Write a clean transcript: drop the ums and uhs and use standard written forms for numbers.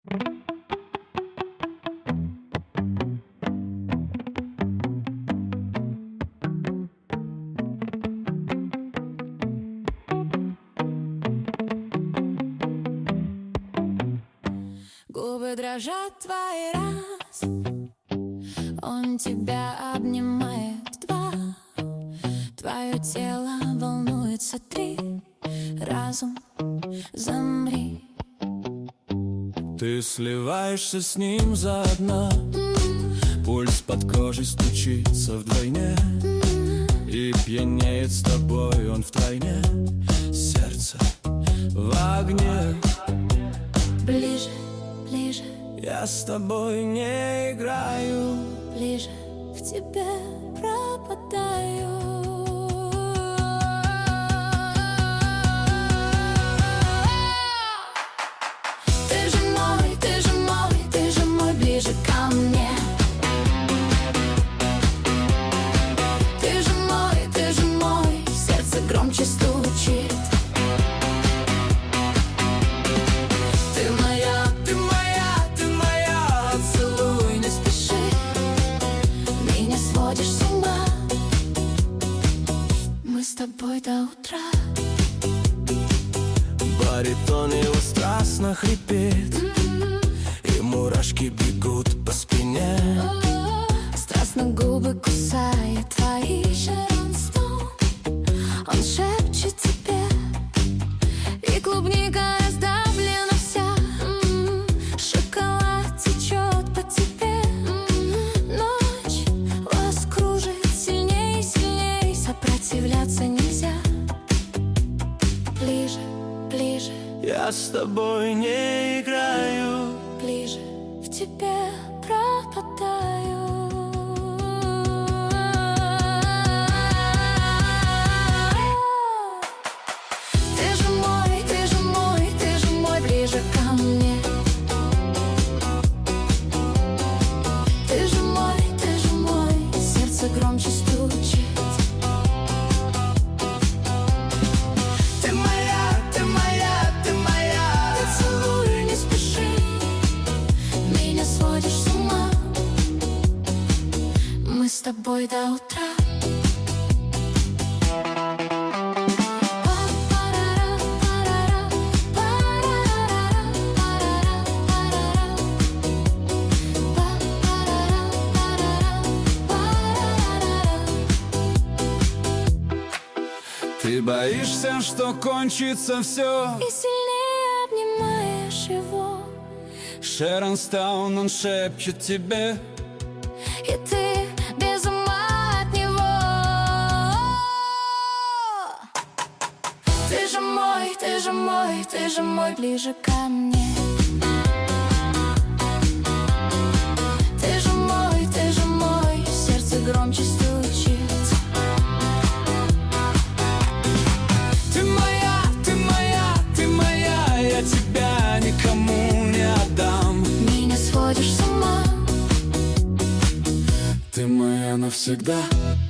Губы дрожат твои раз, он тебя обнимает два, твое тело волнуется три, разум замри. Ты сливаешься с ним заодно, пульс под кожей стучится вдвойне, и пьянеет с тобой он втройне, сердце в огне. Ближе, ближе, я с тобой не играю, ближе к тебе пропадаю. Ты же мой, ты же мой, ты же мой, ближе ко мне. Ты же мой, сердце громче стучит. Ты моя, ты моя, ты моя, поцелуй, не спеши, меня сводишь с ума. Мы с тобой до утра. Баритон его страстно хрипит, и мурашки бегут по спине. Страстно губы кусает твои, Шерон Стоун. Он шепчет тебе, и клубника раздавлена вся. Шоколад течет по тебе. Ночь вас кружит сильней, сильней, сопротивляться нельзя. Ближе, ближе, я с тобой не играю, ближе в тебе пропадаю. Ты же мой, ты же мой, ты же мой, ближе ко мне. Ты же мой, сердце громче стучит. Ты моя, ты моя, ты моя, поцелуй, не спеши, меня сводишь с ума. Мы с тобой до утра. ты боишься, что кончится все. И сильнее обнимаешь его, Шерон Стоун, он шепчет тебе, и ты без ума от него. Ты же мой, ты же мой, ты же мой, ближе ко мне. Ты же мой, сердце громче стучит. ты моя, ты моя, ты моя, я тебя никому не отдам. Меня сводишь с ума. Ты моя навсегда.